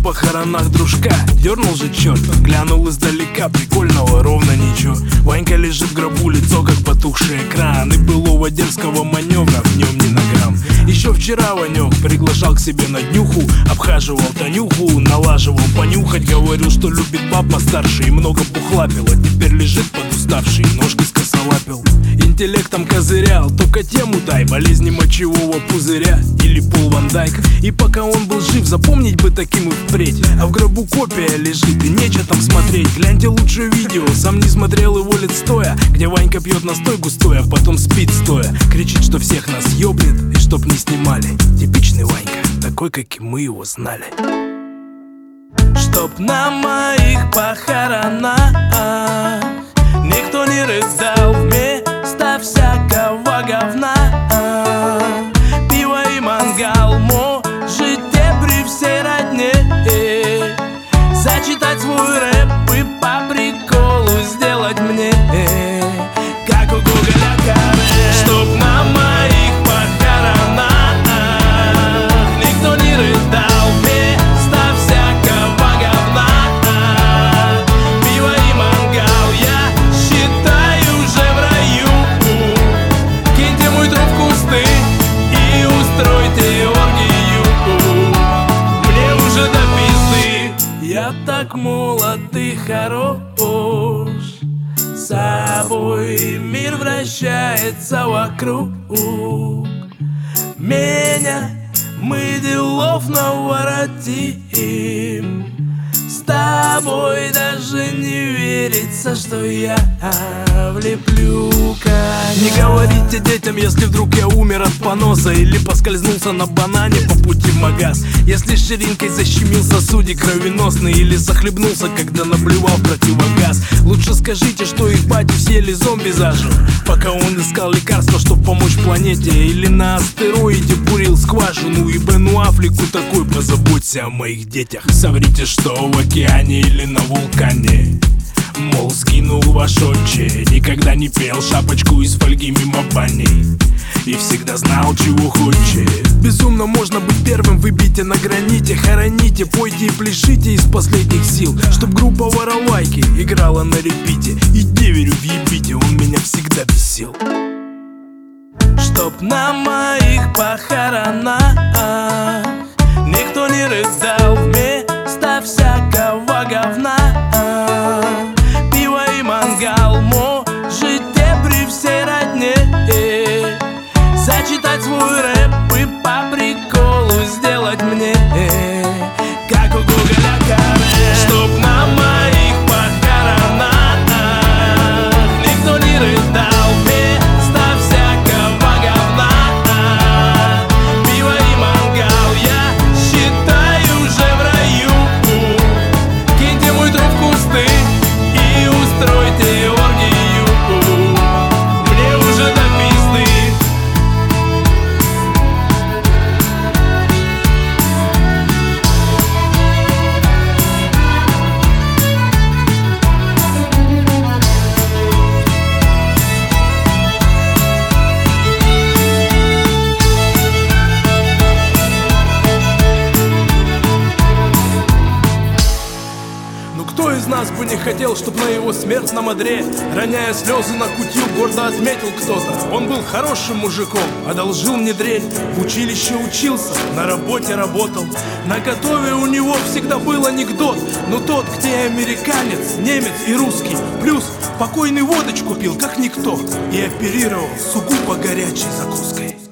похоронах дружка. Дернул же черт, глянул издалека, прикольного ровно ничего. Ванька лежит в гробу, лицо как потухший экран. И былого дерзкого маневра в нем ни на грамм. Еще вчера Ванек приглашал к себе на днюху, обхаживал Танюху, налаживал понюхать. Говорил, что любит баб постарше и много пухлапил. А теперь лежит подуставший, ножки скосолапил. Интеллектом козырял, только тему дай: болезни мочевого пузыря или Пол Ван Дайк. И пока он был жив, запомнить бы таким и впредь. А в гробу копия лежит, и нечего там смотреть. Гляньте лучше видео, сам не смотрел его лет стоя, где Ванька пьет настой густой, а потом спит стоя. Кричит, что всех нас ёбнет, и чтоб не снимали. Типичный Ванька, такой, как и мы его знали. Чтоб на моих похоронах никто не рыдал вместо всякого говна. Пиво и мангал, можете при всей родне зачитать свой рэп и по приколу сделать мне, как у Гоголя каре. Чтоб на моих похоронах никто не рыдал вместо всякого говна. Пиво и мангал, я считаю уже в раю. Киньте мой труп в кусты и устройте оргию. Мне уже до пизды. Я так молод и хорош, собой мир вращается вокруг меня. Мы делов наворотим. С тобой даже не верится, что я влеплю коня. Не говорите детям, если вдруг я умер от поноса или поскользнулся на банане по пути в магаз. Если ширинкой защемил сосудик кровеносный или захлебнулся, когда наблювал в противогаз. Лучше скажите, что их батю съели зомби заживо, пока он искал лекарства, чтоб помочь планете. Или на астероиде бурил скважину, и Бену Аффлеку такой: позаботься о моих детях. Соврите, что в океане или на вулкане, мол, скинул ваш отче, никогда не пел шапочку из фольги мимо бани и всегда знал, чего хочет. Безумно можно быть первым, выбейте на граните. Хороните, пойте и пляшите из последних сил, чтоб группа Воровайки играла на репите. И деверю въебите, он меня всегда бесил. Чтоб на моих похоронах никто не рыдал вместо всякого говна. Пиво и мангал, можете при всей родне зачитать свой рэп и по приколу сделать мне, как у Гоголя каре. Чтоб на моих похоронах никто не рыдал вместо всякого говна. Пиво и мангал, я считаю уже в раю. Киньте мой труп в кусты и устройте оргию. Мне уже до пизды. Кто из нас бы не хотел, чтоб на его смертном одре, роняя слезы на кутью, гордо отметил кто-то: он был хорошим мужиком, одолжил мне дрель, в училище учился, на работе работал. На готове у него всегда был анекдот: но тот, где американец, немец и русский, плюс покойный водочку пил, как никто, и оперировал сугубо горячей закуской.